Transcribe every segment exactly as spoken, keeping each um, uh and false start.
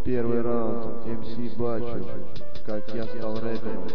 Первый раунд, эм си Бачу, как я стал рэпером.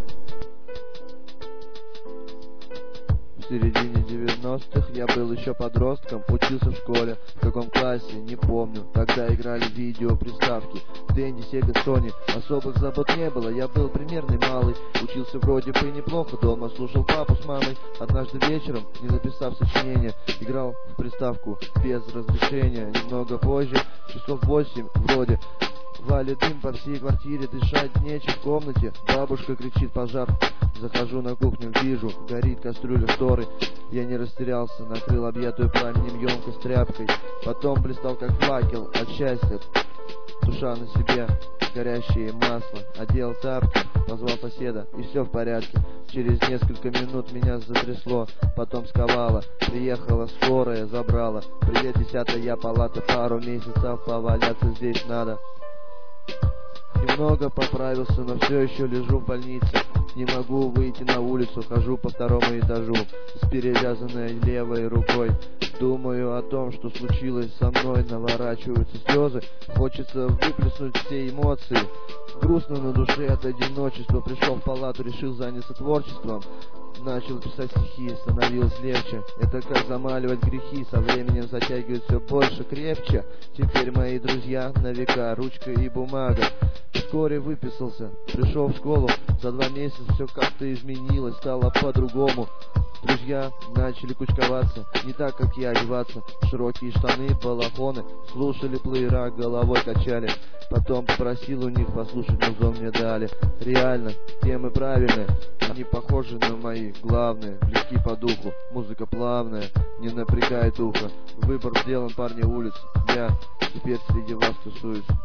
В середине девяностых я был еще подростком, учился в школе, в каком классе, не помню. Тогда играли видеоприставки, Денди, Сега, Сони, особых забот не было, я был примерный малый. Учился вроде бы неплохо дома, слушал папу с мамой. Однажды вечером, не написав сочинение, играл в приставку без разрешения. Немного позже, часов восемь вроде, валит дым по всей квартире, дышать нечем в комнате. Бабушка кричит: пожар. Захожу на кухню, вижу, горит кастрюля шторы. Я не растерялся, накрыл объятую пламенем емкость тряпкой. Потом блистал как факел от счастья, туша на себе горящее масло. Одел тапки, позвал соседа, и все в порядке. Через несколько минут меня затрясло, потом сковало. Приехала скорая, забрала. Привет, десятая палата, пару месяцев поваляться здесь надо. Немного поправился, но все еще лежу в больнице. Не могу выйти на улицу, хожу по второму этажу с перевязанной левой рукой. Думаю о том, что случилось со мной, наворачиваются слезы. Хочется выплеснуть все эмоции. Грустно на душе от одиночества. Пришел в палату, решил заняться творчеством. Начал писать стихи, становилось легче. Это как замаливать грехи, со временем затягивает все больше, крепче. Теперь мои друзья на века, ручка и бумага. Вскоре выписался, пришел в школу. За два месяца все как-то изменилось, стало по-другому. Друзья начали кучковаться, не так, как я, одеваться. Широкие штаны, балахоны, слушали плеера, головой качали. Потом попросил у них послушать, музон мне дали. Реально, темы правильные, они похожи на мои главные, близки по духу. Музыка плавная, не напрягает ухо. Выбор сделан, парни улиц, я теперь среди вас тусуюсь.